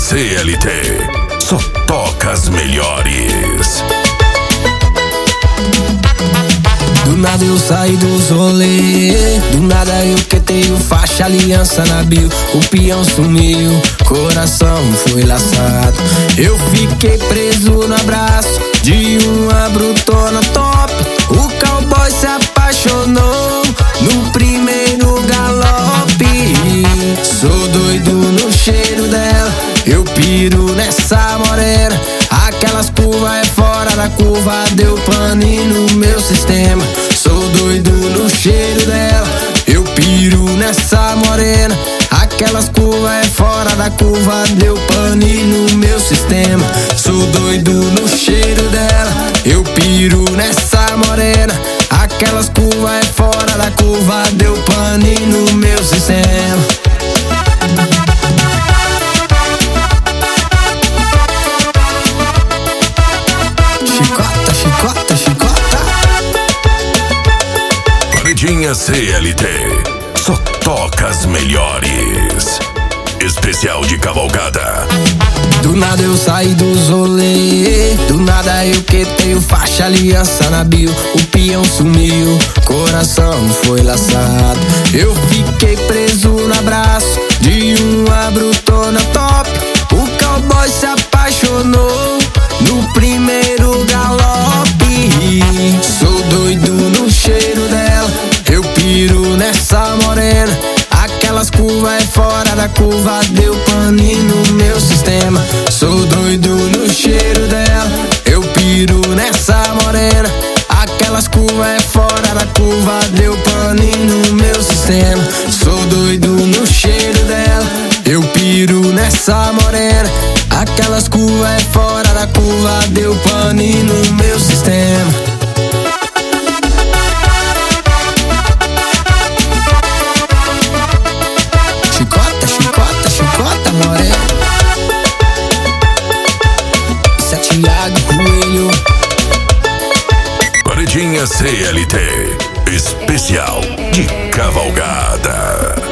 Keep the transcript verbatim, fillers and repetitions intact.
C L T, só toca as melhores. Do nada eu saí dos rolê, do nada eu quetei faixa, aliança na bio. O peão sumiu, coração foi laçado. Eu fiquei preso no abraço de uma brutona top. O cowboy se apaixonou no primeiro galope. Sou doido no cheiro dela, eu piro nessa morena. Aquelas curvas é fora da curva, deu pane no meu sistema. Sou doido no cheiro dela, eu piro nessa morena. Aquelas curvas é fora da curva, deu pane no meu sistema. Sou doido no cheiro dela, eu piro nessa morena. Aquelas curvas é fora da curva, deu pane no meu sistema. Chicota, chicota, chicota. Paredinha C L T, só toca as melhores. Especial de cavalgada. Do nada eu saí dos rolê, do nada eu quetei faixa, aliança na bio. O peão sumiu, coração foi laçado. Eu fiquei preso no abraço de uma brutona top. O cowboy se apaixonou no primeiro galope. Sou doido no cheiro dela, eu piro nessa morena. Aquelas curvas é fora da curva, deu pane no meu sistema. Sou doido no cheiro dela, eu piro nessa morena. Aquelas curvas é fora da curva, deu pane no meu sistema. Sou doido no cheiro dela, eu piro nessa morena. Aquelas curvas é fora da curva, deu pane no meu sistema. Chicota, chicota, chicota, morena. Isso é Thiago Coelho. Paredinha C L T, especial de cavalgada.